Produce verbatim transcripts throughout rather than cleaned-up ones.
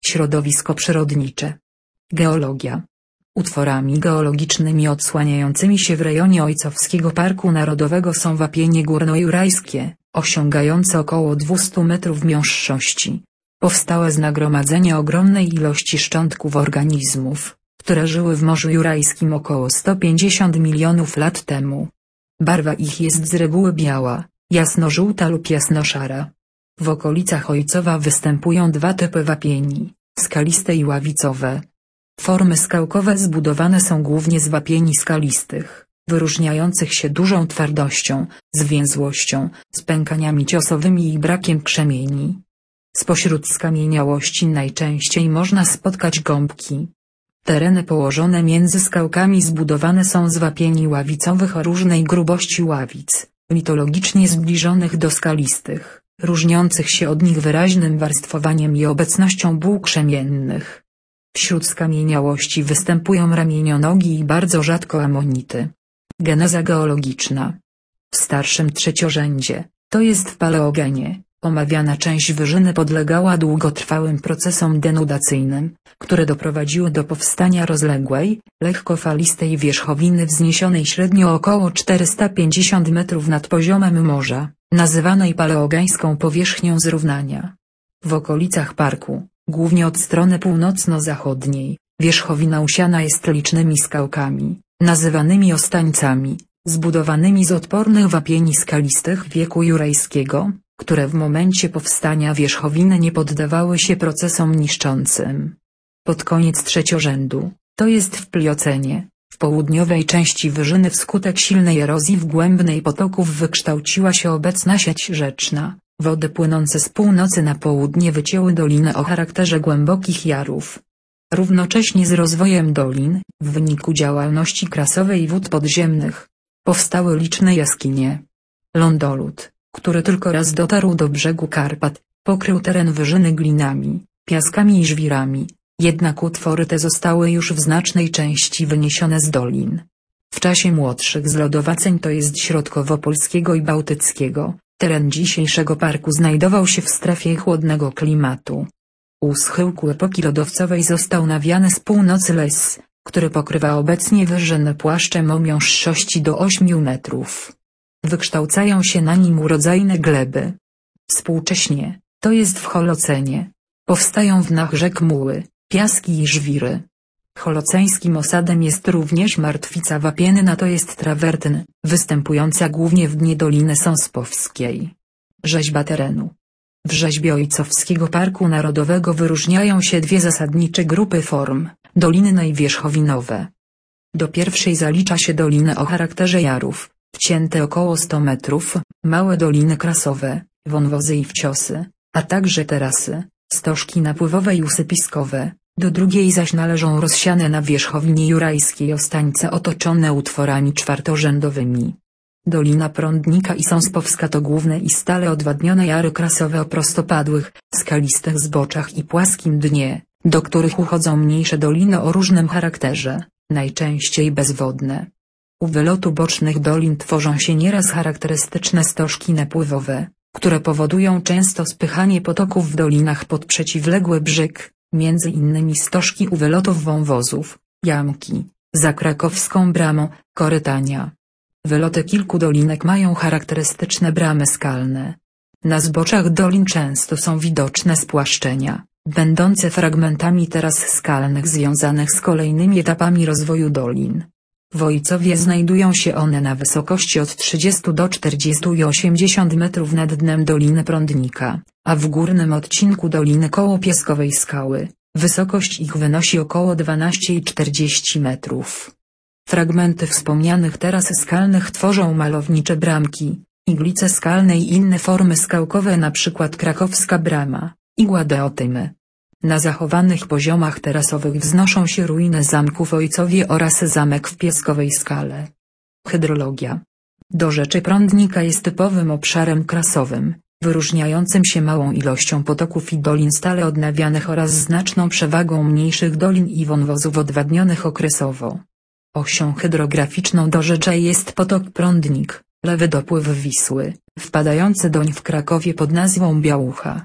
Środowisko przyrodnicze. Geologia. Utworami geologicznymi odsłaniającymi się w rejonie Ojcowskiego Parku Narodowego są wapienie górnojurajskie, osiągające około dwieście metrów miąższości. Powstałe z nagromadzenia ogromnej ilości szczątków organizmów, które żyły w Morzu Jurajskim około sto pięćdziesiąt milionów lat temu. Barwa ich jest z reguły biała, jasnożółta lub jasnoszara. W okolicach Ojcowa występują dwa typy wapieni, skaliste i ławicowe. Formy skałkowe zbudowane są głównie z wapieni skalistych, wyróżniających się dużą twardością, zwięzłością, spękaniami ciosowymi i brakiem krzemieni. Spośród skamieniałości najczęściej można spotkać gąbki. Tereny położone między skałkami zbudowane są z wapieni ławicowych o różnej grubości ławic, mitologicznie zbliżonych do skalistych, różniących się od nich wyraźnym warstwowaniem i obecnością buł krzemiennych. Wśród skamieniałości występują ramienionogi i bardzo rzadko amonity. Geneza geologiczna. W starszym trzeciorzędzie, to jest w paleogenie, omawiana część wyżyny podlegała długotrwałym procesom denudacyjnym, które doprowadziły do powstania rozległej, lekko falistej wierzchowiny wzniesionej średnio około czterysta pięćdziesiąt metrów nad poziomem morza, nazywanej paleogańską powierzchnią zrównania. W okolicach parku, głównie od strony północno-zachodniej, wierzchowina usiana jest licznymi skałkami, nazywanymi ostańcami, zbudowanymi z odpornych wapieni skalistych wieku jurajskiego, które w momencie powstania wierzchowiny nie poddawały się procesom niszczącym. Pod koniec trzeciorzędu, to jest w Pliocenie, w południowej części wyżyny wskutek silnej erozji wgłębnej potoków wykształciła się obecna sieć rzeczna. Wody płynące z północy na południe wycięły doliny o charakterze głębokich jarów. Równocześnie z rozwojem dolin, w wyniku działalności krasowej wód podziemnych, powstały liczne jaskinie. Lądolód, który tylko raz dotarł do brzegu Karpat, pokrył teren wyżyny glinami, piaskami i żwirami, jednak utwory te zostały już w znacznej części wyniesione z dolin. W czasie młodszych zlodowaceń, to jest środkowopolskiego i bałtyckiego, teren dzisiejszego parku znajdował się w strefie chłodnego klimatu. U schyłku epoki lodowcowej został nawiany z północy les, który pokrywa obecnie wyżynę płaszczem o miąższości do ośmiu metrów. Wykształcają się na nim urodzajne gleby. Współcześnie, to jest w Holocenie, powstają w dnach rzek muły, piaski i żwiry. Holoceńskim osadem jest również martwica wapienna, to jest trawertyn, występująca głównie w dnie Doliny Sąspowskiej. Rzeźba terenu. W rzeźbie Ojcowskiego Parku Narodowego wyróżniają się dwie zasadnicze grupy form, doliny i wierzchowinowe. Do pierwszej zalicza się doliny o charakterze jarów, wcięte około sto metrów, małe doliny krasowe, wąwozy i wciosy, a także terasy, stożki napływowe i usypiskowe. Do drugiej zaś należą rozsiane na wierzchowinie jurajskiej ostańce otoczone utworami czwartorzędowymi. Dolina Prądnika i Sąspowska to główne i stale odwadnione jary krasowe o prostopadłych, skalistych zboczach i płaskim dnie, do których uchodzą mniejsze doliny o różnym charakterze, najczęściej bezwodne. U wylotu bocznych dolin tworzą się nieraz charakterystyczne stożki napływowe, które powodują często spychanie potoków w dolinach pod przeciwległy brzeg, między innymi stożki u wylotów wąwozów, jamki, za Krakowską Bramą, Korytania. Wyloty kilku dolinek mają charakterystyczne bramy skalne. Na zboczach dolin często są widoczne spłaszczenia, będące fragmentami teras skalnych związanych z kolejnymi etapami rozwoju dolin. W Ojcowie znajdują się one na wysokości od trzydziestu do czterdziestu i osiemdziesięciu metrów nad dnem Doliny Prądnika, a w górnym odcinku Doliny Kołopiaskowej Skały, wysokość ich wynosi około dwanaście i czterdzieści metrów. Fragmenty wspomnianych teras skalnych tworzą malownicze bramki, iglice skalne i inne formy skałkowe, np. Krakowska Brama, igła Deotymy. Na zachowanych poziomach terasowych wznoszą się ruiny zamku w Ojcowie oraz zamek w Piaskowej Skale. Hydrologia. Dorzecze Prądnika jest typowym obszarem krasowym, wyróżniającym się małą ilością potoków i dolin stale odnawianych oraz znaczną przewagą mniejszych dolin i wąwozów odwadnionych okresowo. Osią hydrograficzną dorzecza jest potok Prądnik, lewy dopływ Wisły, wpadający doń w Krakowie pod nazwą Białucha.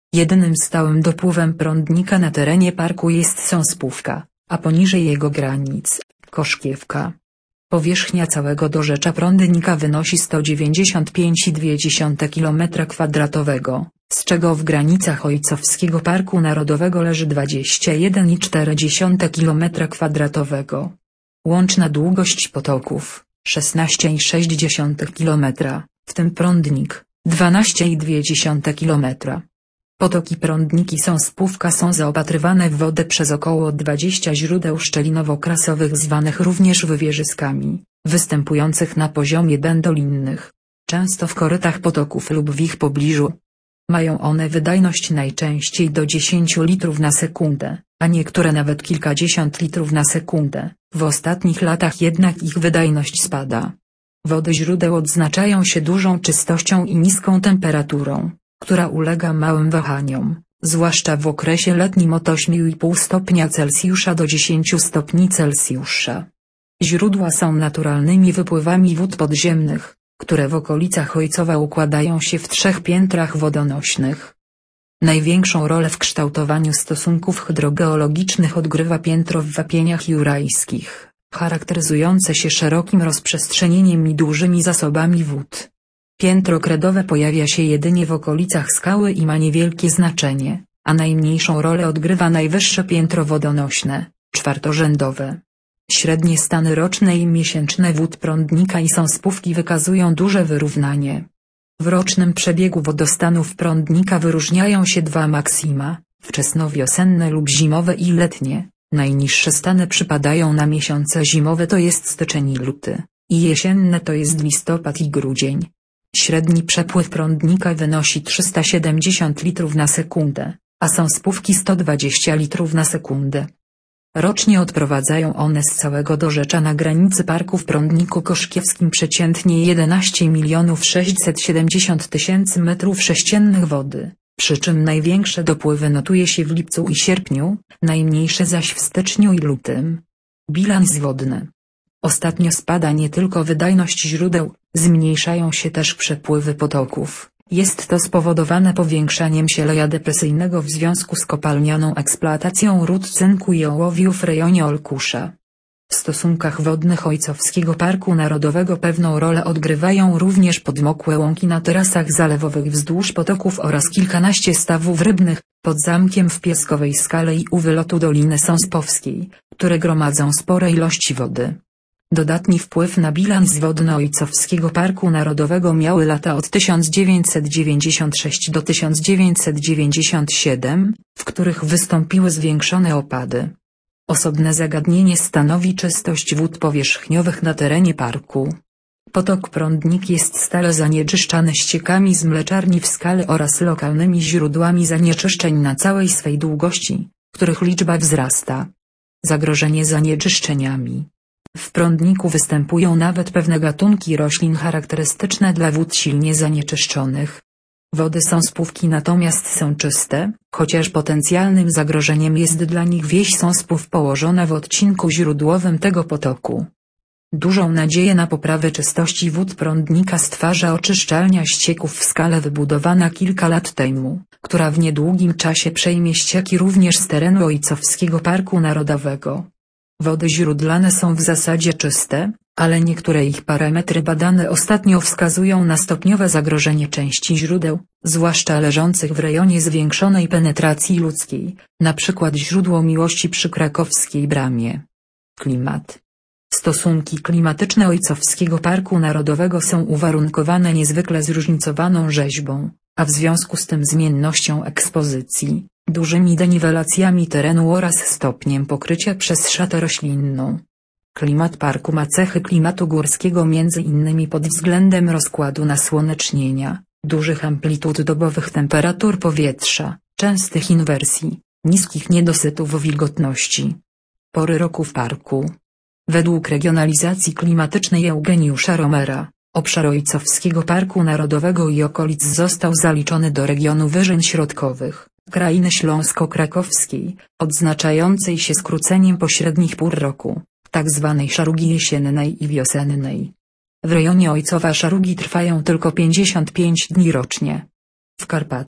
Jedynym stałym dopływem prądnika na terenie parku jest Sąspówka, a poniżej jego granic – Koszkiewka. Powierzchnia całego dorzecza prądnika wynosi sto dziewięćdziesiąt pięć i dwie dziesiąte kilometra kwadratowego, z czego w granicach Ojcowskiego Parku Narodowego leży dwadzieścia jeden i cztery dziesiąte kilometra kwadratowego. Łączna długość potoków – szesnaście i sześć dziesiątych kilometra, w tym prądnik – dwanaście i dwie dziesiąte kilometra. Potoki prądniki Sąspówka są zaopatrywane w wodę przez około dwadzieścia źródeł szczelinowo-krasowych zwanych również wywierzyskami, występujących na poziomie bendolinnych, często w korytach potoków lub w ich pobliżu. Mają one wydajność najczęściej do dziesięciu litrów na sekundę, a niektóre nawet kilkadziesiąt litrów na sekundę, w ostatnich latach jednak ich wydajność spada. Wody źródeł odznaczają się dużą czystością i niską temperaturą, która ulega małym wahaniom, zwłaszcza w okresie letnim od ośmiu i pół stopnia Celsjusza do dziesięciu stopni Celsjusza. Źródła są naturalnymi wypływami wód podziemnych, które w okolicach Ojcowa układają się w trzech piętrach wodonośnych. Największą rolę w kształtowaniu stosunków hydrogeologicznych odgrywa piętro w wapieniach jurajskich, charakteryzujące się szerokim rozprzestrzenieniem i dużymi zasobami wód. Piętro kredowe pojawia się jedynie w okolicach skały i ma niewielkie znaczenie, a najmniejszą rolę odgrywa najwyższe piętro wodonośne, czwartorzędowe. Średnie stany roczne i miesięczne wód prądnika i Sąspówki wykazują duże wyrównanie. W rocznym przebiegu wodostanów prądnika wyróżniają się dwa maksima, wczesnowiosenne lub zimowe i letnie. Najniższe stany przypadają na miesiące zimowe, to jest styczeń i luty, i jesienne to jest listopad i grudzień. Średni przepływ prądnika wynosi trzysta siedemdziesiąt litrów na sekundę, a Sąspówki sto dwadzieścia litrów na sekundę. Rocznie odprowadzają one z całego dorzecza na granicy parku w prądniku koszkiewskim przeciętnie jedenaście milionów sześćset siedemdziesiąt tysięcy metrów sześciennych wody, przy czym największe dopływy notuje się w lipcu i sierpniu, najmniejsze zaś w styczniu i lutym. Bilans wodny. Ostatnio spada nie tylko wydajność źródeł, zmniejszają się też przepływy potoków. Jest to spowodowane powiększaniem się leja depresyjnego w związku z kopalnianą eksploatacją ród cynku i ołowiu w rejonie Olkusza. W stosunkach wodnych Ojcowskiego Parku Narodowego pewną rolę odgrywają również podmokłe łąki na terasach zalewowych wzdłuż potoków oraz kilkanaście stawów rybnych, pod zamkiem w Pieskowej Skale i u wylotu Doliny Sąspowskiej, które gromadzą spore ilości wody. Dodatni wpływ na bilans wodny Ojcowskiego Parku Narodowego miały lata od tysiąc dziewięćset dziewięćdziesiąt sześć do tysiąc dziewięćset dziewięćdziesiąt siedem, w których wystąpiły zwiększone opady. Osobne zagadnienie stanowi czystość wód powierzchniowych na terenie parku. Potok Prądnik jest stale zanieczyszczany ściekami z mleczarni w Skale oraz lokalnymi źródłami zanieczyszczeń na całej swej długości, których liczba wzrasta. Zagrożenie zanieczyszczeniami. W prądniku występują nawet pewne gatunki roślin charakterystyczne dla wód silnie zanieczyszczonych. Wody Sąspówki natomiast są czyste, chociaż potencjalnym zagrożeniem jest dla nich wieś Sąspów położona w odcinku źródłowym tego potoku. Dużą nadzieję na poprawę czystości wód prądnika stwarza oczyszczalnia ścieków w Skale wybudowana kilka lat temu, która w niedługim czasie przejmie ścieki również z terenu Ojcowskiego Parku Narodowego. Wody źródlane są w zasadzie czyste, ale niektóre ich parametry badane ostatnio wskazują na stopniowe zagrożenie części źródeł, zwłaszcza leżących w rejonie zwiększonej penetracji ludzkiej, na przykład źródło Miłości przy Krakowskiej Bramie. Klimat. Stosunki klimatyczne Ojcowskiego Parku Narodowego są uwarunkowane niezwykle zróżnicowaną rzeźbą, a w związku z tym zmiennością ekspozycji, dużymi deniwelacjami terenu oraz stopniem pokrycia przez szatę roślinną. Klimat parku ma cechy klimatu górskiego między innymi pod względem rozkładu nasłonecznienia, dużych amplitud dobowych temperatur powietrza, częstych inwersji, niskich niedosytów wilgotności. Pory roku w parku. Według regionalizacji klimatycznej Eugeniusza Romera, obszar Ojcowskiego Parku Narodowego i okolic został zaliczony do regionu wyżyn środkowych, krainy śląsko-krakowskiej, odznaczającej się skróceniem pośrednich pór roku, tzw. szarugi jesiennej i wiosennej. W rejonie Ojcowa szarugi trwają tylko pięćdziesiąt pięć dni rocznie. W Karpatach,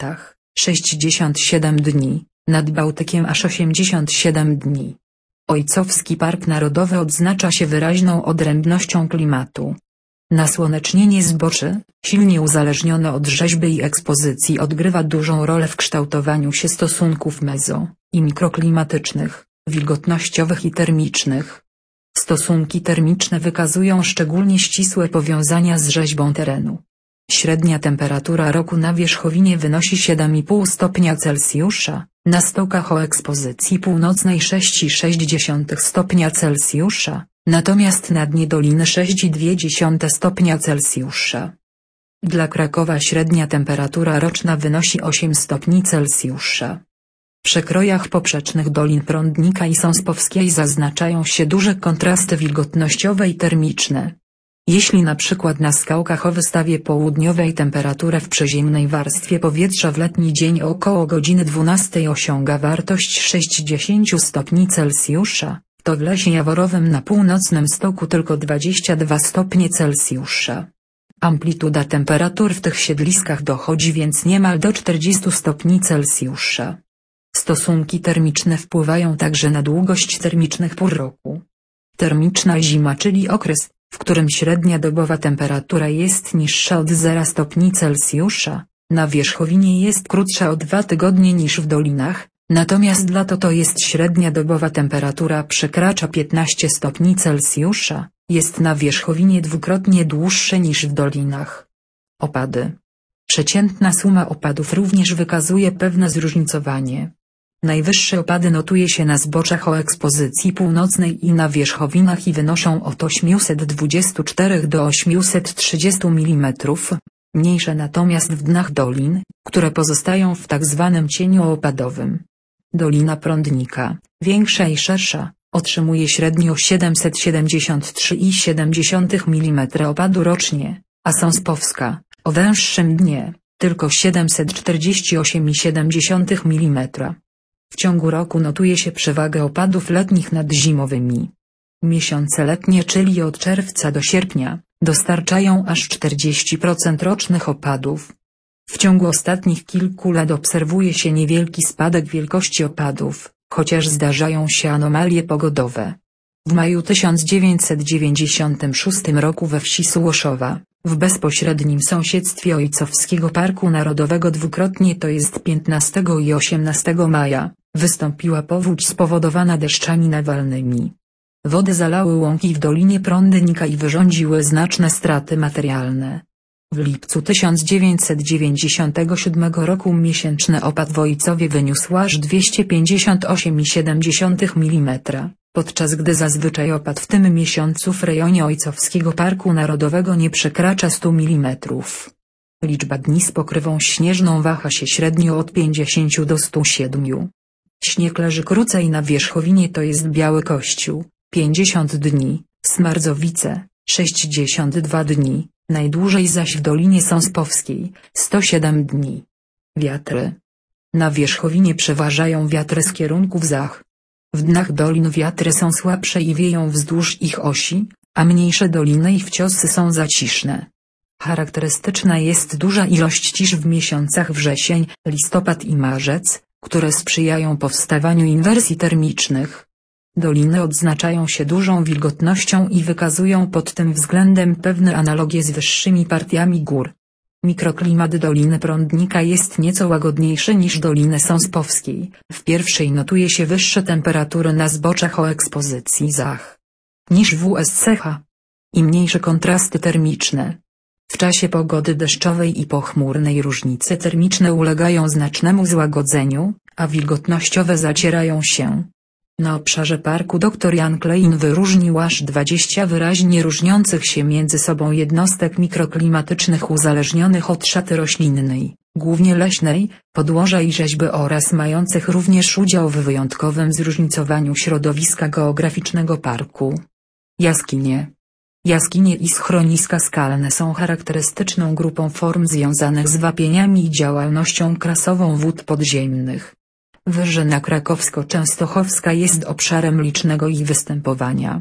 sześćdziesiąt siedem dni, nad Bałtykiem aż osiemdziesiąt siedem dni. Ojcowski Park Narodowy odznacza się wyraźną odrębnością klimatu. Nasłonecznienie zboczy, silnie uzależnione od rzeźby i ekspozycji, odgrywa dużą rolę w kształtowaniu się stosunków mezo- i mikroklimatycznych, wilgotnościowych i termicznych. Stosunki termiczne wykazują szczególnie ścisłe powiązania z rzeźbą terenu. Średnia temperatura roku na wierzchowinie wynosi siedem i pół stopnia Celsjusza, na stokach o ekspozycji północnej sześć przecinek sześć stopnia Celsjusza, natomiast na dnie doliny sześć przecinek dwa stopnia Celsjusza. Dla Krakowa średnia temperatura roczna wynosi osiem stopni Celsjusza. W przekrojach poprzecznych dolin Prądnika i Sąspowskiej zaznaczają się duże kontrasty wilgotnościowe i termiczne. Jeśli na przykład na skałkach o wystawie południowej temperatura w przyziemnej warstwie powietrza w letni dzień około godziny dwunastej osiąga wartość sześćdziesiąt stopni Celsjusza, to w Lesie Jaworowym na północnym stoku tylko dwadzieścia dwa stopnie Celsjusza. Amplituda temperatur w tych siedliskach dochodzi więc niemal do czterdziestu stopni Celsjusza. Stosunki termiczne wpływają także na długość termicznych pór roku. Termiczna zima, czyli okres, w którym średnia dobowa temperatura jest niższa od zera stopni Celsjusza, na wierzchowinie jest krótsza o dwa tygodnie niż w dolinach, natomiast lato to jest średnia dobowa temperatura przekracza piętnaście stopni Celsjusza, jest na wierzchowinie dwukrotnie dłuższe niż w dolinach. Opady. Przeciętna suma opadów również wykazuje pewne zróżnicowanie. Najwyższe opady notuje się na zboczach o ekspozycji północnej i na wierzchowinach i wynoszą od osiemset dwadzieścia cztery do osiemset trzydzieści milimetrów, mniejsze natomiast w dnach dolin, które pozostają w tak zwanym cieniu opadowym. Dolina Prądnika, większa i szersza, otrzymuje średnio siedemset siedemdziesiąt trzy przecinek siedem milimetra opadu rocznie, a Sąspowska, o węższym dnie, tylko siedemset czterdzieści osiem przecinek siedem milimetra. W ciągu roku notuje się przewagę opadów letnich nad zimowymi. Miesiące letnie, czyli od czerwca do sierpnia, dostarczają aż czterdzieści procent rocznych opadów. W ciągu ostatnich kilku lat obserwuje się niewielki spadek wielkości opadów, chociaż zdarzają się anomalie pogodowe. W maju tysiąc dziewięćset dziewięćdziesiątym szóstym roku we wsi Sułoszowa, w bezpośrednim sąsiedztwie Ojcowskiego Parku Narodowego dwukrotnie, to jest piętnastego i osiemnastego maja, wystąpiła powódź spowodowana deszczami nawalnymi. Wody zalały łąki w Dolinie Prądnika i wyrządziły znaczne straty materialne. W lipcu tysiąc dziewięćset dziewięćdziesiątego siódmego roku miesięczny opad w Ojcowie wyniósł aż dwieście pięćdziesiąt osiem przecinek siedem milimetra, podczas gdy zazwyczaj opad w tym miesiącu w rejonie Ojcowskiego Parku Narodowego nie przekracza stu milimetrów. Liczba dni z pokrywą śnieżną waha się średnio od pięćdziesięciu do stu siedmiu. Śnieg leży krócej na wierzchowinie, to jest Biały Kościół, pięćdziesiąt dni, Smardzowice, sześćdziesiąt dwa dni, najdłużej zaś w Dolinie Sąspowskiej, sto siedem dni. Wiatry. Na wierzchowinie przeważają wiatry z kierunków zach. W dnach dolin wiatry są słabsze i wieją wzdłuż ich osi, a mniejsze doliny i wciosy są zaciszne. Charakterystyczna jest duża ilość cisz w miesiącach wrzesień, listopad i marzec, które sprzyjają powstawaniu inwersji termicznych. Doliny odznaczają się dużą wilgotnością i wykazują pod tym względem pewne analogie z wyższymi partiami gór. Mikroklimat Doliny Prądnika jest nieco łagodniejszy niż Doliny Sąspowskiej, w pierwszej notuje się wyższe temperatury na zboczach o ekspozycji zach niż w U S C H i mniejsze kontrasty termiczne. W czasie pogody deszczowej i pochmurnej różnice termiczne ulegają znacznemu złagodzeniu, a wilgotnościowe zacierają się. Na obszarze parku dr Jan Klein wyróżnił aż dwadzieścia wyraźnie różniących się między sobą jednostek mikroklimatycznych uzależnionych od szaty roślinnej, głównie leśnej, podłoża i rzeźby oraz mających również udział w wyjątkowym zróżnicowaniu środowiska geograficznego parku. Jaskinie. Jaskinie i schroniska skalne są charakterystyczną grupą form związanych z wapieniami i działalnością krasową wód podziemnych. Wyżyna Krakowsko-Częstochowska jest obszarem licznego ich występowania.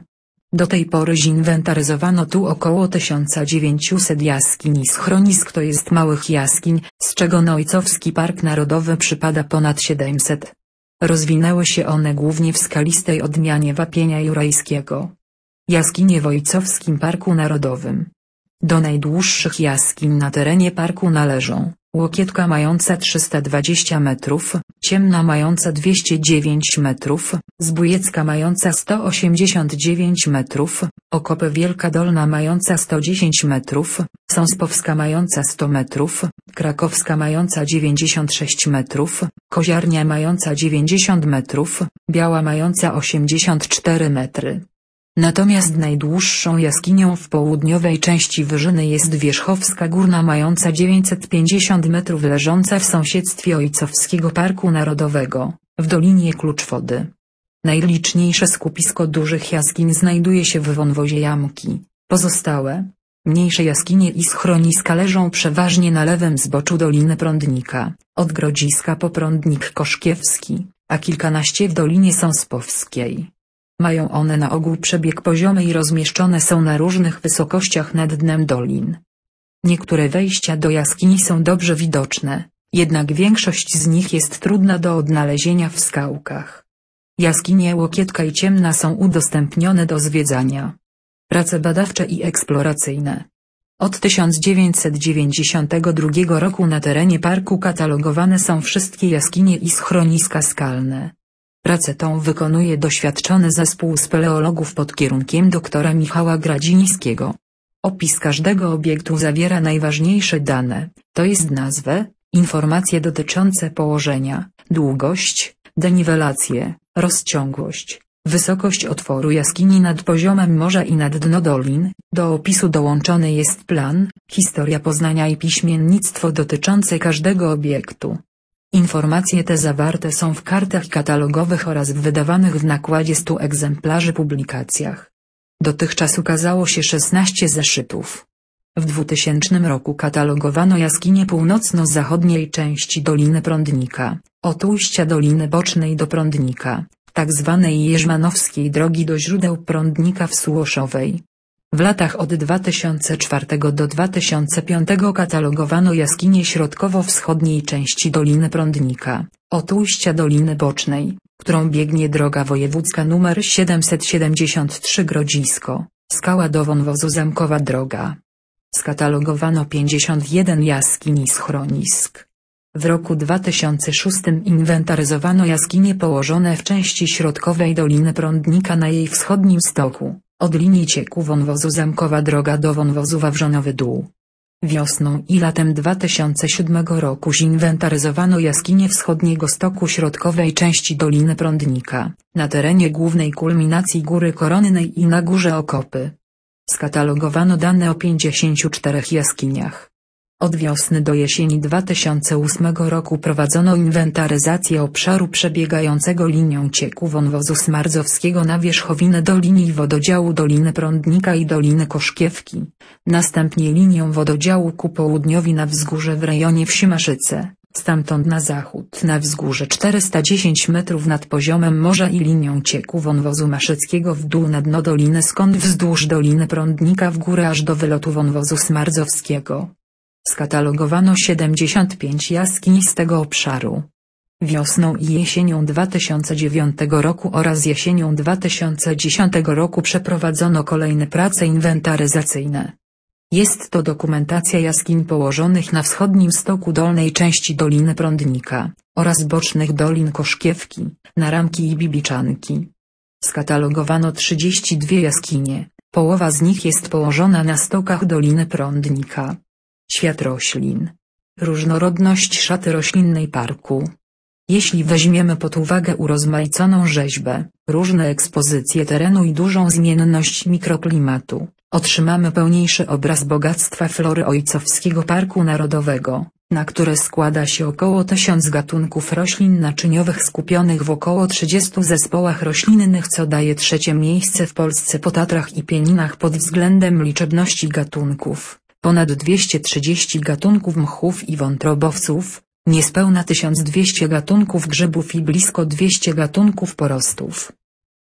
Do tej pory zinwentaryzowano tu około tysiąc dziewięćset jaskiń i schronisk, to jest małych jaskiń, z czego na Ojcowski Park Narodowy przypada ponad siedemset. Rozwinęły się one głównie w skalistej odmianie wapienia jurajskiego. Jaskinie w Ojcowskim Parku Narodowym. Do najdłuższych jaskiń na terenie parku należą Łokietka mająca trzysta dwadzieścia metrów, Ciemna mająca dwieście dziewięć metrów, Zbójecka mająca sto osiemdziesiąt dziewięć metrów, Okopy Wielka Dolna mająca sto dziesięć metrów, Sąspowska mająca sto metrów, Krakowska mająca dziewięćdziesiąt sześć metrów, Koziarnia mająca dziewięćdziesiąt metrów, Biała mająca osiemdziesiąt cztery metry. Natomiast najdłuższą jaskinią w południowej części wyżyny jest Wierzchowska Górna mająca dziewięćset pięćdziesiąt metrów, leżąca w sąsiedztwie Ojcowskiego Parku Narodowego, w Dolinie Kluczwody. Najliczniejsze skupisko dużych jaskiń znajduje się w wąwozie Jamki. Pozostałe, mniejsze jaskinie i schroniska leżą przeważnie na lewym zboczu Doliny Prądnika, od Grodziska po Prądnik Koszkiewski, a kilkanaście w Dolinie Sąspowskiej. Mają one na ogół przebieg poziomy i rozmieszczone są na różnych wysokościach nad dnem dolin. Niektóre wejścia do jaskini są dobrze widoczne, jednak większość z nich jest trudna do odnalezienia w skałkach. Jaskinie Łokietka i Ciemna są udostępnione do zwiedzania. Prace badawcze i eksploracyjne. Od tysiąc dziewięćset dziewięćdziesiątego drugiego roku na terenie parku katalogowane są wszystkie jaskinie i schroniska skalne. Pracę tą wykonuje doświadczony zespół speleologów pod kierunkiem doktora Michała Gradzińskiego. Opis każdego obiektu zawiera najważniejsze dane, to jest nazwę, informacje dotyczące położenia, długość, deniwelację, rozciągłość, wysokość otworu jaskini nad poziomem morza i nad dno dolin. Do opisu dołączony jest plan, historia Poznania i piśmiennictwo dotyczące każdego obiektu. Informacje te zawarte są w kartach katalogowych oraz w wydawanych w nakładzie stu egzemplarzy publikacjach. Dotychczas ukazało się szesnaście zeszytów. W dwutysięcznym roku katalogowano jaskinie północno-zachodniej części Doliny Prądnika, od ujścia Doliny Bocznej do Prądnika, tak zwanej Jerzmanowskiej drogi do źródeł Prądnika w Sułoszowej. W latach od dwa tysiące czwartego do dwa tysiące piątego katalogowano jaskinie środkowo-wschodniej części Doliny Prądnika, od ujścia Doliny Bocznej, którą biegnie droga wojewódzka nr siedemset siedemdziesiąt trzy Grodzisko, Skała do wąwozu Zamkowa Droga. Skatalogowano pięćdziesiąt jeden jaskiń i schronisk. W roku dwa tysiące szóstym inwentaryzowano jaskinie położone w części środkowej Doliny Prądnika na jej wschodnim stoku, od linii cieku wąwozu Zamkowa Droga do wąwozu Wawrzonowy Dół. Wiosną i latem dwa tysiące siódmego roku zinwentaryzowano jaskinie wschodniego stoku środkowej części Doliny Prądnika, na terenie głównej kulminacji Góry Koronnej i na Górze Okopy. Skatalogowano dane o pięćdziesięciu czterech jaskiniach. Od wiosny do jesieni dwa tysiące ósmego roku prowadzono inwentaryzację obszaru przebiegającego linią cieku wąwozu Smarzowskiego na wierzchowinę do linii wododziału Doliny Prądnika i Doliny Koszkiewki, następnie linią wododziału ku południowi na wzgórze w rejonie wsi Maszyce, stamtąd na zachód na wzgórze czterysta dziesięć metrów nad poziomem morza i linią cieku wąwozu Maszyckiego w dół na dno doliny, skąd wzdłuż Doliny Prądnika w górę aż do wylotu wąwozu Smarzowskiego. Skatalogowano siedemdziesiąt pięć jaskiń z tego obszaru. Wiosną i jesienią dwa tysiące dziewiątego roku oraz jesienią dwa tysiące dziesiątego roku przeprowadzono kolejne prace inwentaryzacyjne. Jest to dokumentacja jaskiń położonych na wschodnim stoku dolnej części Doliny Prądnika, oraz bocznych dolin Koszkiewki, Naramki i Bibiczanki. Skatalogowano trzydzieści dwie jaskinie, połowa z nich jest położona na stokach Doliny Prądnika. Świat roślin. Różnorodność szaty roślinnej parku. Jeśli weźmiemy pod uwagę urozmaiconą rzeźbę, różne ekspozycje terenu i dużą zmienność mikroklimatu, otrzymamy pełniejszy obraz bogactwa flory Ojcowskiego Parku Narodowego, na które składa się około tysiąc gatunków roślin naczyniowych skupionych w około trzydziestu zespołach roślinnych, co daje trzecie miejsce w Polsce po Tatrach i Pieninach pod względem liczebności gatunków. Ponad dwieście trzydzieści gatunków mchów i wątrobowców, niespełna tysiąc dwieście gatunków grzybów i blisko dwieście gatunków porostów.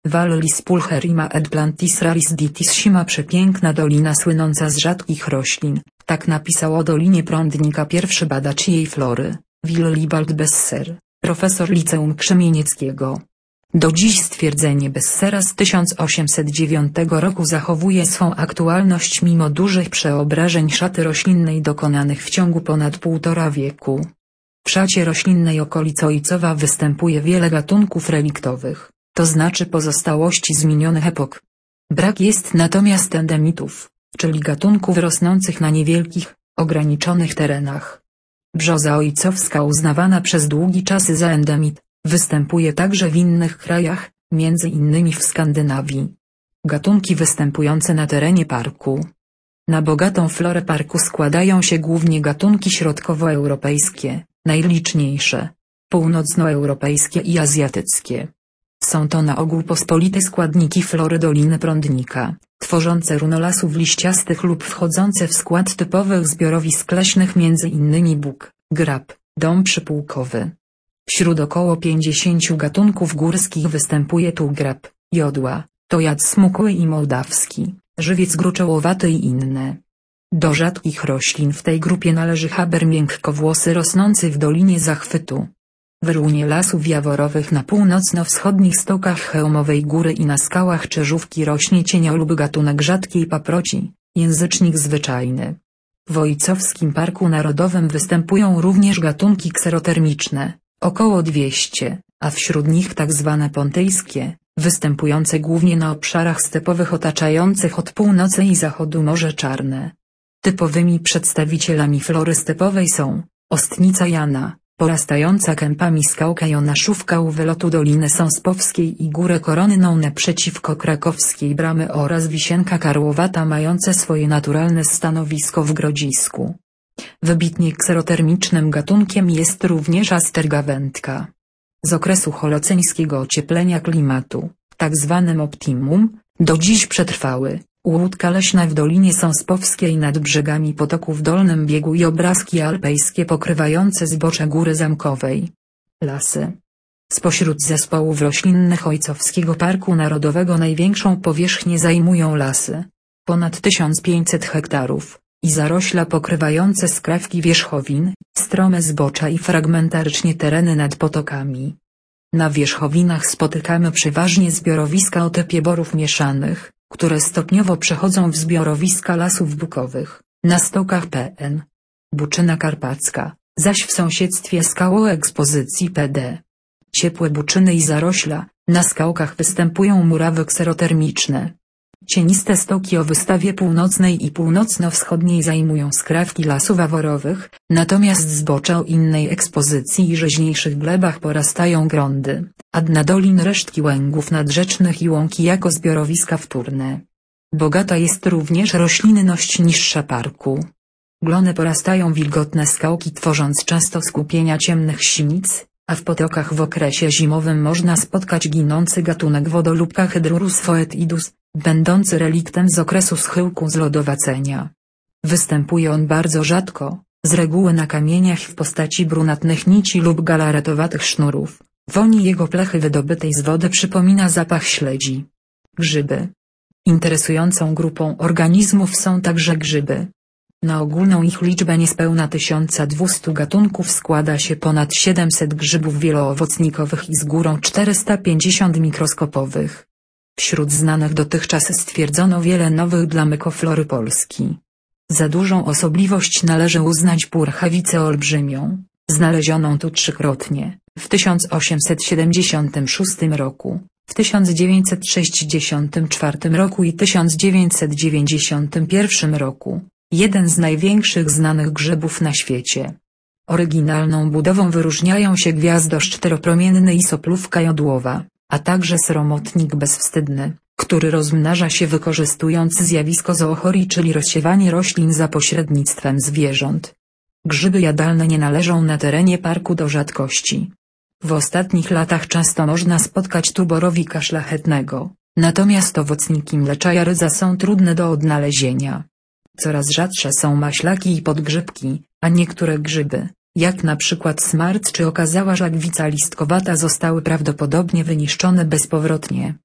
Vallis pulcherrima et plantis raris ditis sima przepiękna dolina słynąca z rzadkich roślin, tak napisał o Dolinie Prądnika pierwszy badacz jej flory, Willibald Besser, profesor Liceum Krzemienieckiego. Do dziś stwierdzenie Bessera z tysiąc osiemset dziewiątego roku zachowuje swą aktualność mimo dużych przeobrażeń szaty roślinnej dokonanych w ciągu ponad półtora wieku. W szacie roślinnej okolic Ojcowa występuje wiele gatunków reliktowych, to znaczy pozostałości z minionych epok. Brak jest natomiast endemitów, czyli gatunków rosnących na niewielkich, ograniczonych terenach. Brzoza ojcowska uznawana przez długi czas za endemit, występuje także w innych krajach, między innymi w Skandynawii. Gatunki występujące na terenie parku. Na bogatą florę parku składają się głównie gatunki środkowoeuropejskie, najliczniejsze, północnoeuropejskie i azjatyckie. Są to na ogół pospolite składniki flory Doliny Prądnika, tworzące runo lasów liściastych lub wchodzące w skład typowych zbiorowisk leśnych między innymi bóg, grab, dąb przypułkowy. Wśród około pięćdziesięciu gatunków górskich występuje tu grab, jodła, tojad smukły i mołdawski, żywiec gruczołowaty i inne. Do rzadkich roślin w tej grupie należy haber miękkowłosy rosnący w Dolinie Zachwytu. W runie lasów jaworowych na północno-wschodnich stokach Chełmowej Góry i na skałach Czerzówki rośnie cieniolub gatunek rzadkiej paproci, języcznik zwyczajny. W Ojcowskim Parku Narodowym występują również gatunki kserotermiczne, około dwieście, a wśród nich tak zwane pontyjskie, występujące głównie na obszarach stepowych otaczających od północy i zachodu Morze Czarne. Typowymi przedstawicielami flory stepowej są ostnica Jana, porastająca kępami skałka Jonaszówka u wylotu Doliny Sąspowskiej i Górę Koronną naprzeciwko Krakowskiej Bramy oraz Wisienka Karłowata mające swoje naturalne stanowisko w Grodzisku. Wybitnie kserotermicznym gatunkiem jest również asterga wędka. Z okresu holoceńskiego ocieplenia klimatu, tak zwanym optimum, do dziś przetrwały łódka leśna w Dolinie Sąspowskiej nad brzegami potoku w Dolnym Biegu i obrazki alpejskie pokrywające zbocze Góry Zamkowej. Lasy. Spośród zespołów roślinnych Ojcowskiego Parku Narodowego największą powierzchnię zajmują lasy. Ponad tysiąc pięćset hektarów. I zarośla pokrywające skrawki wierzchowin, strome zbocza i fragmentarycznie tereny nad potokami. Na wierzchowinach spotykamy przeważnie zbiorowiska o typie borów mieszanych, które stopniowo przechodzą w zbiorowiska lasów bukowych, na stokach P N. Buczyna karpacka, zaś w sąsiedztwie skało ekspozycji P D. Ciepłe buczyny i zarośla, na skałkach występują murawy kserotermiczne. Cieniste stoki o wystawie północnej i północno-wschodniej zajmują skrawki lasów aworowych, natomiast zbocza o innej ekspozycji i rzeźniejszych glebach porastają grądy, a dna dolin resztki łęgów nadrzecznych i łąki jako zbiorowiska wtórne. Bogata jest również roślinność niższa parku. Glony porastają wilgotne skałki tworząc często skupienia ciemnych sinic, a w potokach w okresie zimowym można spotkać ginący gatunek wodolubka Hydrurus foetidus, będący reliktem z okresu schyłku zlodowacenia. Występuje on bardzo rzadko, z reguły na kamieniach w postaci brunatnych nici lub galaretowatych sznurów. Woni jego plechy wydobytej z wody przypomina zapach śledzi. Grzyby. Interesującą grupą organizmów są także grzyby. Na ogólną ich liczbę niespełna tysiąc dwieście gatunków składa się ponad siedemset grzybów wieloowocnikowych i z górą czterysta pięćdziesiąt mikroskopowych. Wśród znanych dotychczas stwierdzono wiele nowych dla mykoflory Polski. Za dużą osobliwość należy uznać purchawicę olbrzymią, znalezioną tu trzykrotnie, w tysiąc osiemset siedemdziesiątym szóstym roku, w tysiąc dziewięćset sześćdziesiątym czwartym roku i tysiąc dziewięćset dziewięćdziesiątym pierwszym roku, jeden z największych znanych grzybów na świecie. Oryginalną budową wyróżniają się gwiazdosz czteropromienny i soplówka jodłowa, a także sromotnik bezwstydny, który rozmnaża się wykorzystując zjawisko zoochorii, czyli rozsiewanie roślin za pośrednictwem zwierząt. Grzyby jadalne nie należą na terenie parku do rzadkości. W ostatnich latach często można spotkać tu borowika szlachetnego, natomiast owocniki mleczaja rydza są trudne do odnalezienia. Coraz rzadsze są maślaki i podgrzybki, a niektóre grzyby, jak na przykład smarc czy okazała żagwica listkowata, zostały prawdopodobnie wyniszczone bezpowrotnie.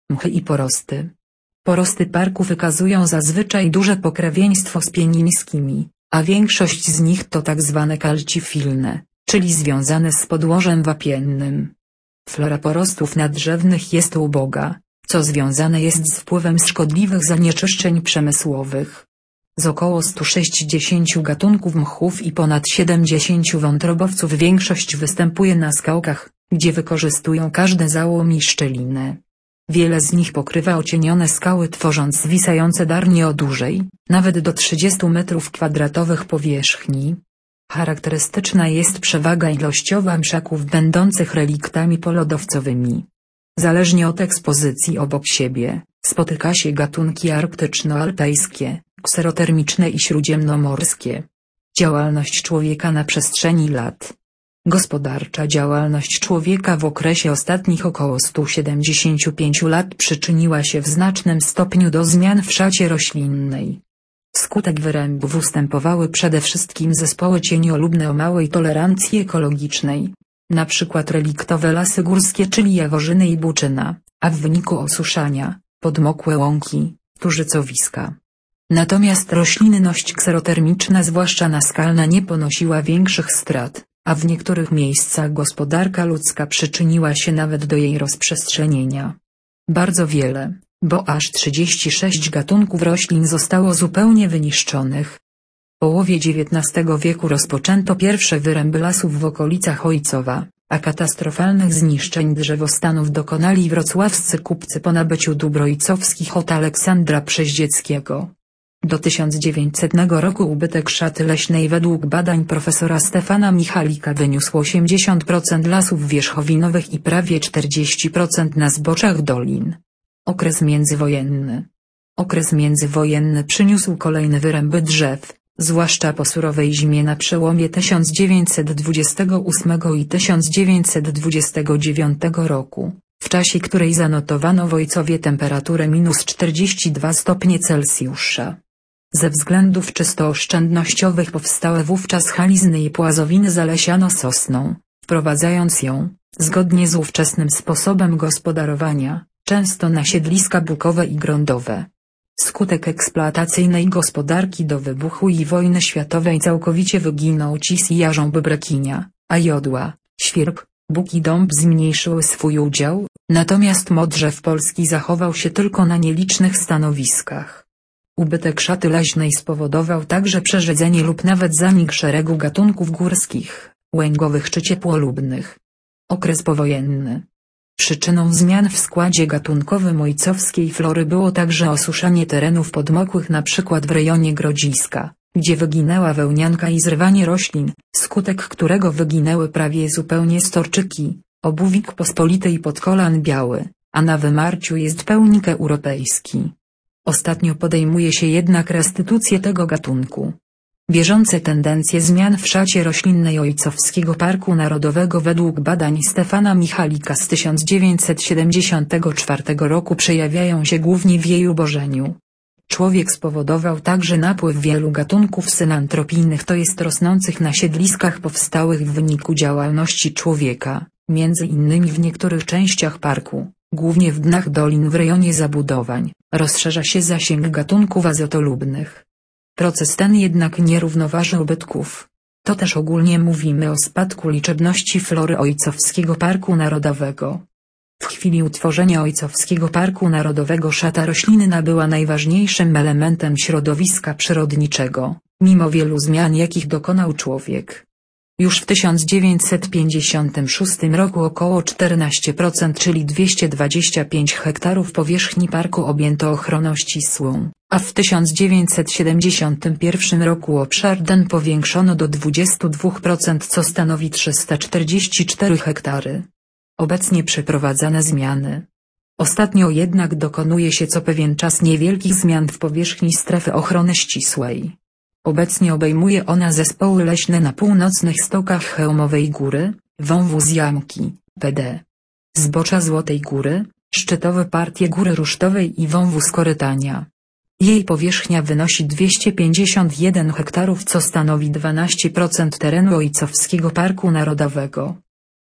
Mchy i porosty. Porosty parku wykazują zazwyczaj duże pokrewieństwo z pienińskimi, a większość z nich to tak zwane kalcifilne, czyli związane z podłożem wapiennym. Flora porostów nadrzewnych jest uboga, co związane jest z wpływem szkodliwych zanieczyszczeń przemysłowych. Z około stu sześćdziesięciu gatunków mchów i ponad siedemdziesięciu wątrobowców większość występuje na skałkach, gdzie wykorzystują każde załom i szczelinę. Wiele z nich pokrywa ocienione skały, tworząc zwisające darnie o dużej, nawet do trzydziestu metrów kwadratowych powierzchni. Charakterystyczna jest przewaga ilościowa mszaków będących reliktami polodowcowymi. Zależnie od ekspozycji obok siebie, spotyka się gatunki arktyczno-alpejskie, kserotermiczne i śródziemnomorskie. Działalność człowieka na przestrzeni lat. Gospodarcza działalność człowieka w okresie ostatnich około stu siedemdziesięciu pięciu lat przyczyniła się w znacznym stopniu do zmian w szacie roślinnej. Wskutek wyrębów ustępowały przede wszystkim zespoły cieniolubne o małej tolerancji ekologicznej, na przykład reliktowe lasy górskie, czyli jaworzyny i buczyna, a w wyniku osuszania, podmokłe łąki, turzycowiska. Natomiast roślinność kserotermiczna, zwłaszcza naskalna, nie ponosiła większych strat, a w niektórych miejscach gospodarka ludzka przyczyniła się nawet do jej rozprzestrzenienia. Bardzo wiele, bo aż trzydzieści sześć gatunków roślin zostało zupełnie wyniszczonych. W połowie dziewiętnastego wieku rozpoczęto pierwsze wyręby lasów w okolicach Ojcowa, a katastrofalnych zniszczeń drzewostanów dokonali wrocławscy kupcy po nabyciu dóbr ojcowskich od Aleksandra Przeździeckiego. Do tysiąc dziewięćsetnego roku ubytek szaty leśnej według badań profesora Stefana Michalika wyniósł osiemdziesiąt procent lasów wierzchowinowych i prawie czterdzieści procent na zboczach dolin. Okres międzywojenny. Okres międzywojenny przyniósł kolejne wyręby drzew, zwłaszcza po surowej zimie na przełomie tysiąc dziewięćset dwudziestego ósmego i tysiąc dziewięćset dwudziestego dziewiątego roku, w czasie której zanotowano w Ojcowie temperaturę minus czterdzieści dwa stopnie Celsjusza. Ze względów czysto oszczędnościowych powstałe wówczas halizny i płazowiny zalesiano sosną, wprowadzając ją, zgodnie z ówczesnym sposobem gospodarowania, często na siedliska bukowe i grądowe. Skutek eksploatacyjnej gospodarki do wybuchu i wojny światowej całkowicie wyginął cis i jarząb brekinia, a jodła, świerk, buk i dąb zmniejszyły swój udział, natomiast modrzew polski zachował się tylko na nielicznych stanowiskach. Ubytek szaty leśnej spowodował także przerzedzenie lub nawet zanik szeregu gatunków górskich, łęgowych czy ciepłolubnych. Okres powojenny. Przyczyną zmian w składzie gatunkowym ojcowskiej flory było także osuszanie terenów podmokłych, np. w rejonie Grodziska, gdzie wyginęła wełnianka, i zrywanie roślin, skutek którego wyginęły prawie zupełnie storczyki, obuwik pospolity i podkolan biały, a na wymarciu jest pełnik europejski. Ostatnio podejmuje się jednak restytucję tego gatunku. Bieżące tendencje zmian w szacie roślinnej Ojcowskiego Parku Narodowego według badań Stefana Michalika z tysiąc dziewięćset siedemdziesiątego czwartego roku przejawiają się głównie w jej ubożeniu. Człowiek spowodował także napływ wielu gatunków synantropijnych, to jest rosnących na siedliskach powstałych w wyniku działalności człowieka, między innymi w niektórych częściach parku, głównie w dnach dolin w rejonie zabudowań, rozszerza się zasięg gatunków azotolubnych. Proces ten jednak nie równoważy ubytków. To też ogólnie mówimy o spadku liczebności flory Ojcowskiego Parku Narodowego. W chwili utworzenia Ojcowskiego Parku Narodowego szata roślinna była najważniejszym elementem środowiska przyrodniczego, mimo wielu zmian, jakich dokonał człowiek. Już w tysiąc dziewięćset pięćdziesiątym szóstym roku około czternaście procent, czyli dwieście dwadzieścia pięć hektarów powierzchni parku objęto ochroną ścisłą, a w tysiąc dziewięćset siedemdziesiątym pierwszym roku obszar ten powiększono do dwudziestu dwóch procent, co stanowi trzysta czterdzieści cztery hektary. Obecnie przeprowadzane zmiany. Ostatnio jednak dokonuje się co pewien czas niewielkich zmian w powierzchni strefy ochrony ścisłej. Obecnie obejmuje ona zespoły leśne na północnych stokach Chełmowej Góry, wąwóz Jamki, P D. Zbocza Złotej Góry, szczytowe partie Góry Rusztowej i wąwóz Korytania. Jej powierzchnia wynosi dwieście pięćdziesiąt jeden hektarów, co stanowi dwanaście procent terenu Ojcowskiego Parku Narodowego.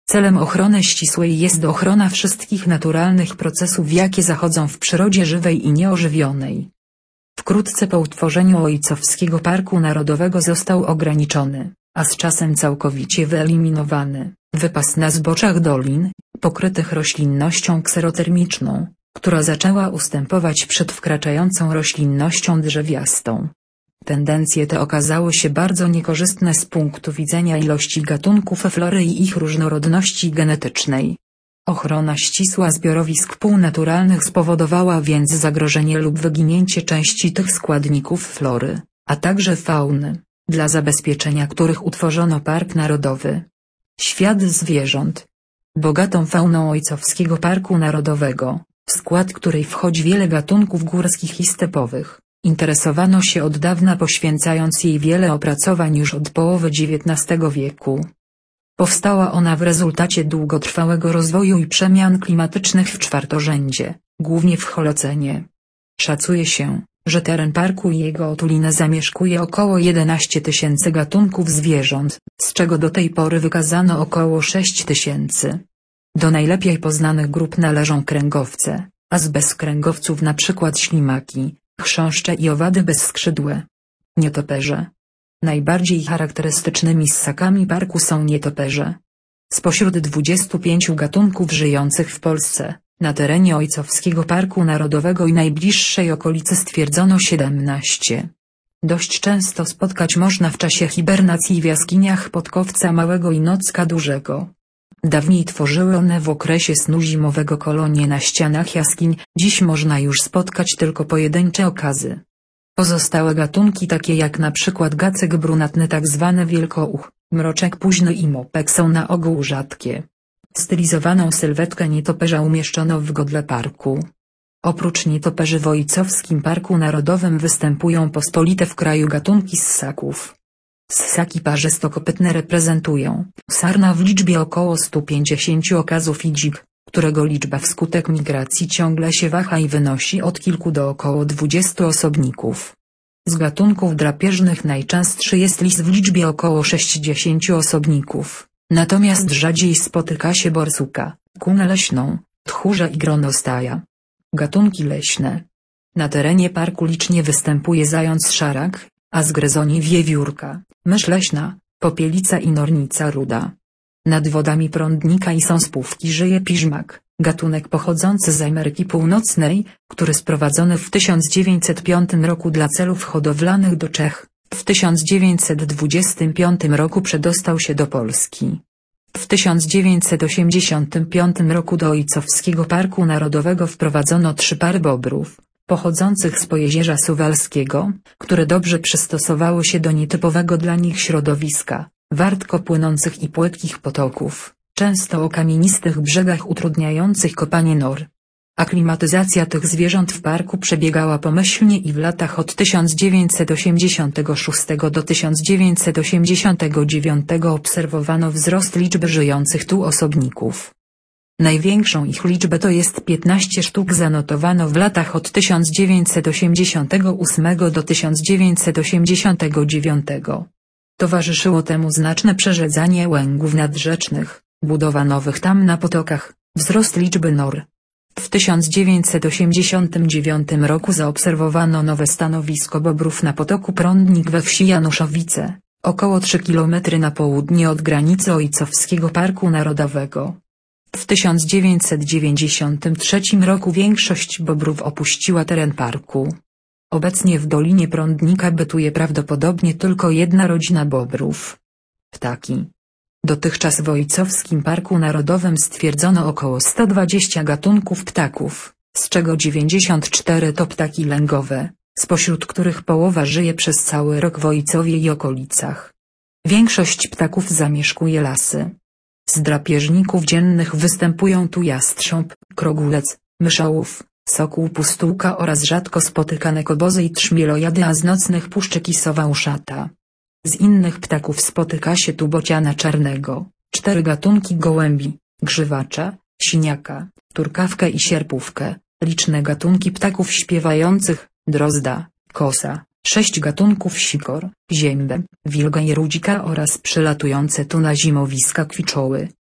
Celem ochrony ścisłej jest ochrona wszystkich naturalnych procesów, jakie zachodzą w przyrodzie żywej i nieożywionej. Wkrótce po utworzeniu Ojcowskiego Parku Narodowego został ograniczony, a z czasem całkowicie wyeliminowany, wypas na zboczach dolin, pokrytych roślinnością kserotermiczną, która zaczęła ustępować przed wkraczającą roślinnością drzewiastą. Tendencje te okazały się bardzo niekorzystne z punktu widzenia ilości gatunków flory i ich różnorodności genetycznej. Ochrona ścisła zbiorowisk półnaturalnych spowodowała więc zagrożenie lub wyginięcie części tych składników flory, a także fauny, dla zabezpieczenia których utworzono Park Narodowy. Świat zwierząt. Bogatą fauną Ojcowskiego Parku Narodowego, w skład której wchodzi wiele gatunków górskich i stepowych, interesowano się od dawna, poświęcając jej wiele opracowań już od połowy dziewiętnastego wieku. Powstała ona w rezultacie długotrwałego rozwoju i przemian klimatycznych w czwartorzędzie, głównie w Holocenie. Szacuje się, że teren parku i jego otulinę zamieszkuje około jedenaście tysięcy gatunków zwierząt, z czego do tej pory wykazano około sześć tysięcy. Do najlepiej poznanych grup należą kręgowce, a z bezkręgowców na przykład ślimaki, chrząszcze i owady bezskrzydłe. Nietoperze. Najbardziej charakterystycznymi ssakami parku są nietoperze. Spośród dwudziestu pięciu gatunków żyjących w Polsce, na terenie Ojcowskiego Parku Narodowego i najbliższej okolicy stwierdzono siedemnaście. Dość często spotkać można w czasie hibernacji w jaskiniach Podkowca Małego i Nocka Dużego. Dawniej tworzyły one w okresie snu zimowego kolonie na ścianach jaskiń, dziś można już spotkać tylko pojedyncze okazy. Pozostałe gatunki takie jak na przykład gacek brunatny, tzw. wielkouch, mroczek późny i mopek są na ogół rzadkie. Stylizowaną sylwetkę nietoperza umieszczono w godle parku. Oprócz nietoperzy w Ojcowskim Parku Narodowym występują pospolite w kraju gatunki ssaków. Ssaki parzystokopytne reprezentują sarna w liczbie około stu pięćdziesięciu okazów i dzik, którego liczba wskutek migracji ciągle się waha i wynosi od kilku do około dwudziestu osobników. Z gatunków drapieżnych najczęstszy jest lis w liczbie około sześćdziesięciu osobników, natomiast rzadziej spotyka się borsuka, kunę leśną, tchórza i gronostaja. Gatunki leśne. Na terenie parku licznie występuje zając szarak, a z gryzoni wiewiórka, mysz leśna, popielica i nornica ruda. Nad wodami Prądnika i Sąspówki żyje piżmak, gatunek pochodzący z Ameryki Północnej, który sprowadzony w tysiąc dziewięćset piątym roku dla celów hodowlanych do Czech, w tysiąc dziewięćset dwudziestym piątym roku przedostał się do Polski. W tysiąc dziewięćset osiemdziesiątym piątym roku do Ojcowskiego Parku Narodowego wprowadzono trzy pary bobrów, pochodzących z Pojezierza Suwalskiego, które dobrze przystosowały się do nietypowego dla nich środowiska, wartko płynących i płytkich potoków, często o kamienistych brzegach utrudniających kopanie nor. Aklimatyzacja tych zwierząt w parku przebiegała pomyślnie i w latach od tysiąc dziewięćset osiemdziesiątego szóstego do tysiąc dziewięćset osiemdziesiątego dziewiątego obserwowano wzrost liczby żyjących tu osobników. Największą ich liczbę, to jest piętnaście sztuk, zanotowano w latach od tysiąc dziewięćset osiemdziesiątego ósmego do tysiąc dziewięćset osiemdziesiątego dziewiątego. Towarzyszyło temu znaczne przerzedzanie łęgów nadrzecznych, budowa nowych tam na potokach, wzrost liczby nor. W tysiąc dziewięćset osiemdziesiątym dziewiątym roku zaobserwowano nowe stanowisko bobrów na potoku Prądnik we wsi Januszowice, około trzy kilometry na południe od granicy Ojcowskiego Parku Narodowego. W tysiąc dziewięćset dziewięćdziesiątym trzecim roku większość bobrów opuściła teren parku. Obecnie w Dolinie Prądnika bytuje prawdopodobnie tylko jedna rodzina bobrów. Ptaki. Dotychczas w Ojcowskim Parku Narodowym stwierdzono około sto dwadzieścia gatunków ptaków, z czego dziewięćdziesiąt cztery to ptaki lęgowe, spośród których połowa żyje przez cały rok w Ojcowie i okolicach. Większość ptaków zamieszkuje lasy. Z drapieżników dziennych występują tu jastrząb, krogulec, myszołów, sokół pustułka oraz rzadko spotykane kobozy i trzmielojady, a z nocnych puszczyk i sowa uszata. Z innych ptaków spotyka się tu bociana czarnego, cztery gatunki gołębi, grzywacza, siniaka, turkawkę i sierpówkę, liczne gatunki ptaków śpiewających, drozda, kosa, sześć gatunków sikor, ziębę, wilga i rudzika oraz przylatujące tu na zimowiska kwiczoły,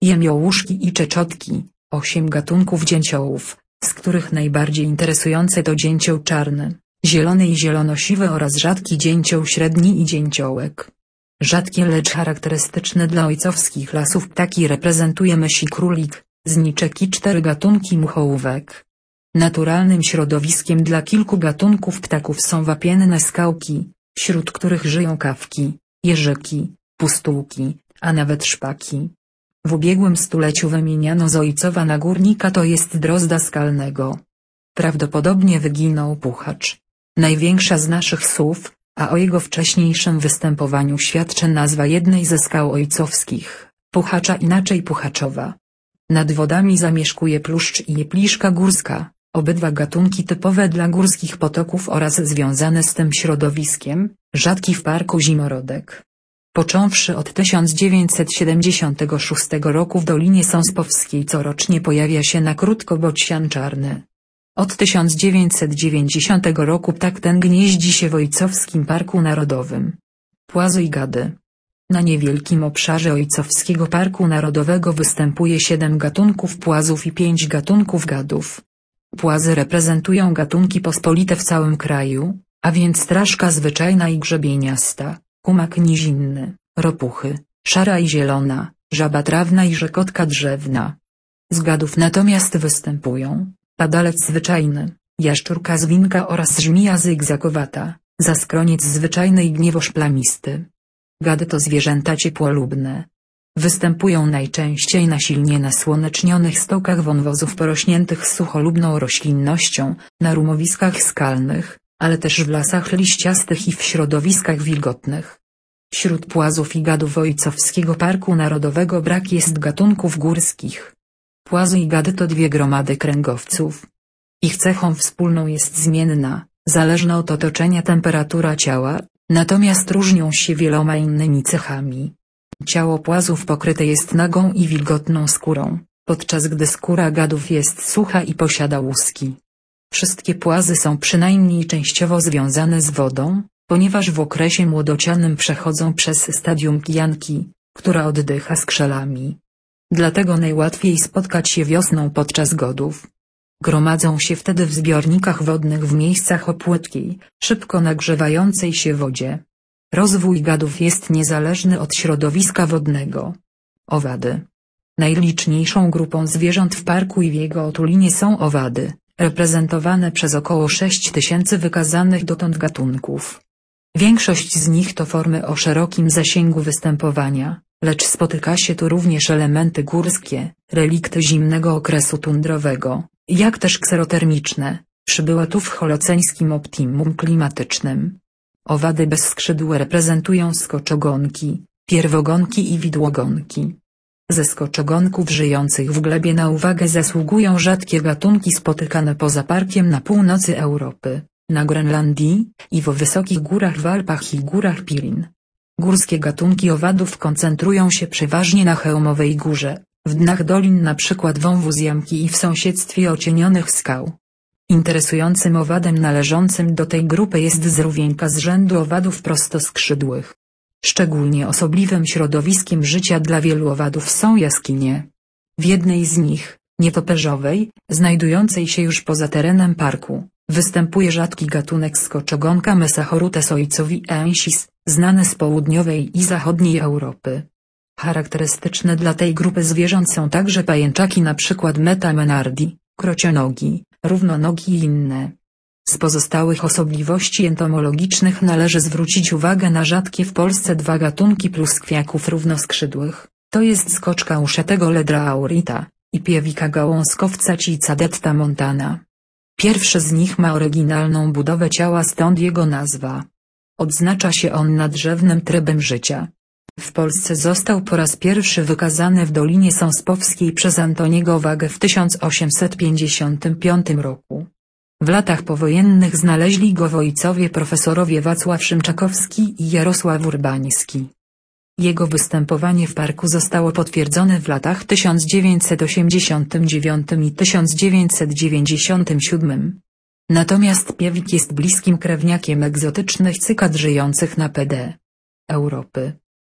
jemiołuszki i czeczotki, osiem gatunków dzięciołów, z których najbardziej interesujące to dzięcioł czarny, zielony i zielonosiwy oraz rzadki dzięcioł średni i dzięciołek. Rzadkie lecz charakterystyczne dla ojcowskich lasów ptaki reprezentuje mysi królik, zniczek i cztery gatunki muchołówek. Naturalnym środowiskiem dla kilku gatunków ptaków są wapienne skałki, wśród których żyją kawki, jeżyki, pustułki, a nawet szpaki. W ubiegłym stuleciu wymieniano z ojcowa nagórnika, to jest drozda skalnego. Prawdopodobnie wyginął puchacz. Największa z naszych słów, a o jego wcześniejszym występowaniu świadczy nazwa jednej ze skał ojcowskich, puchacza, inaczej puchaczowa. Nad wodami zamieszkuje pluszcz i jepliszka górska, obydwa gatunki typowe dla górskich potoków oraz związane z tym środowiskiem, rzadki w parku zimorodek. Począwszy od tysiąc dziewięćset siedemdziesiątego szóstego roku w Dolinie Sąspowskiej corocznie pojawia się na krótko bocian czarny. Od tysiąc dziewięćset dziewięćdziesiątego roku ptak ten gnieździ się w Ojcowskim Parku Narodowym. Płazy i gady. Na niewielkim obszarze Ojcowskiego Parku Narodowego występuje siedem gatunków płazów i pięć gatunków gadów. Płazy reprezentują gatunki pospolite w całym kraju, a więc straszka zwyczajna i grzebieniasta, kumak nizinny, ropuchy, szara i zielona, żaba trawna i rzekotka drzewna. Z gadów natomiast występują padalec zwyczajny, jaszczurka zwinka oraz żmija zygzakowata, zaskroniec zwyczajny i gniewoż plamisty. Gady to zwierzęta ciepłolubne. Występują najczęściej na silnie nasłonecznionych stokach wąwozów porośniętych sucholubną roślinnością, na rumowiskach skalnych, ale też w lasach liściastych i w środowiskach wilgotnych. Wśród płazów i gadów Ojcowskiego Parku Narodowego brak jest gatunków górskich. Płazy i gady to dwie gromady kręgowców. Ich cechą wspólną jest zmienna, zależna od otoczenia temperatura ciała, natomiast różnią się wieloma innymi cechami. Ciało płazów pokryte jest nagą i wilgotną skórą, podczas gdy skóra gadów jest sucha i posiada łuski. Wszystkie płazy są przynajmniej częściowo związane z wodą, ponieważ w okresie młodocianym przechodzą przez stadium kijanki, która oddycha skrzelami. Dlatego najłatwiej spotkać się wiosną podczas godów. Gromadzą się wtedy w zbiornikach wodnych w miejscach o płytkiej, szybko nagrzewającej się wodzie. Rozwój gadów jest niezależny od środowiska wodnego. Owady. Najliczniejszą grupą zwierząt w parku i w jego otulinie są owady, reprezentowane przez około sześć tysięcy wykazanych dotąd gatunków. Większość z nich to formy o szerokim zasięgu występowania, lecz spotyka się tu również elementy górskie, relikty zimnego okresu tundrowego, jak też kserotermiczne, przybyłe tu w holoceńskim optimum klimatycznym. Owady bezskrzydłe reprezentują skoczogonki, pierwogonki i widłogonki. Ze skoczogonków żyjących w glebie na uwagę zasługują rzadkie gatunki spotykane poza parkiem na północy Europy, na Grenlandii i w wysokich górach w Alpach i górach Pirin. Górskie gatunki owadów koncentrują się przeważnie na Chełmowej Górze, w dnach dolin np. wąwóz Jamki i w sąsiedztwie ocienionych skał. Interesującym owadem należącym do tej grupy jest zrówienka z rzędu owadów prostoskrzydłych. Szczególnie osobliwym środowiskiem życia dla wielu owadów są jaskinie. W jednej z nich, nietoperzowej, znajdującej się już poza terenem parku, występuje rzadki gatunek skoczogonka Mesachorutes ojcowiensis, znany z południowej i zachodniej Europy. Charakterystyczne dla tej grupy zwierząt są także pajęczaki np. Meta menardi, krocionogi, równonogi i inne. Z pozostałych osobliwości entomologicznych należy zwrócić uwagę na rzadkie w Polsce dwa gatunki pluskwiaków równoskrzydłych, to jest skoczka uszytego Ledra aurita i piewika gałązkowca Cicadetta montana. Pierwszy z nich ma oryginalną budowę ciała, stąd jego nazwa. Odznacza się on nadrzewnym trybem życia. W Polsce został po raz pierwszy wykazany w Dolinie Sąspowskiej przez Antoniego Wagę w tysiąc osiemset pięćdziesiątym piątym roku. W latach powojennych znaleźli go w ojcowie profesorowie Wacław Szymczakowski i Jarosław Urbański. Jego występowanie w parku zostało potwierdzone w latach tysiąc dziewięćset osiemdziesiątym dziewiątym i tysiąc dziewięćset dziewięćdziesiątym siódmym. Natomiast piewik jest bliskim krewniakiem egzotycznych cykad żyjących na P D Europy.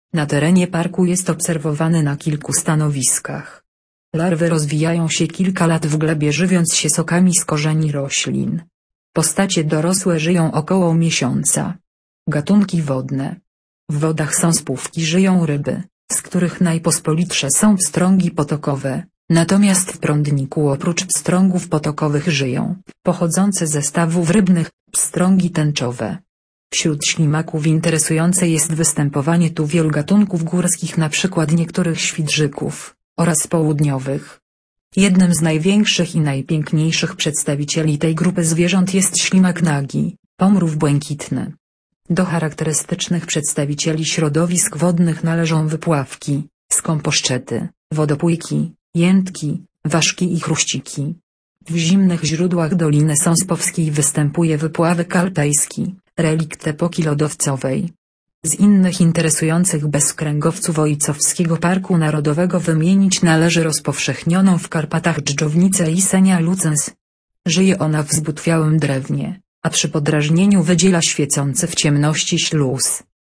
Na terenie parku jest obserwowany na kilku stanowiskach. Larwy rozwijają się kilka lat w glebie, żywiąc się sokami z korzeni roślin. Postacie dorosłe żyją około miesiąca. Gatunki wodne. W wodach są spławki, żyją ryby, z których najpospolitsze są pstrągi potokowe, natomiast w prądniku oprócz pstrągów potokowych żyją, pochodzące ze stawów rybnych, pstrągi tęczowe. Wśród ślimaków interesujące jest występowanie tu wielu gatunków górskich, np. niektórych świdrzyków, oraz południowych. Jednym z największych i najpiękniejszych przedstawicieli tej grupy zwierząt jest ślimak nagi, pomrów błękitny. Do charakterystycznych przedstawicieli środowisk wodnych należą wypławki, skąposzczety, wodopójki, jętki, ważki i chruściki. W zimnych źródłach Doliny Sąspowskiej występuje wypławek alpejski, relikt epoki lodowcowej. Z innych interesujących bezkręgowców Ojcowskiego Parku Narodowego wymienić należy rozpowszechnioną w Karpatach dżdżownicę Icenia lucens. Żyje ona w zbutwiałym drewnie, a przy podrażnieniu wydziela świecący w ciemności śluz.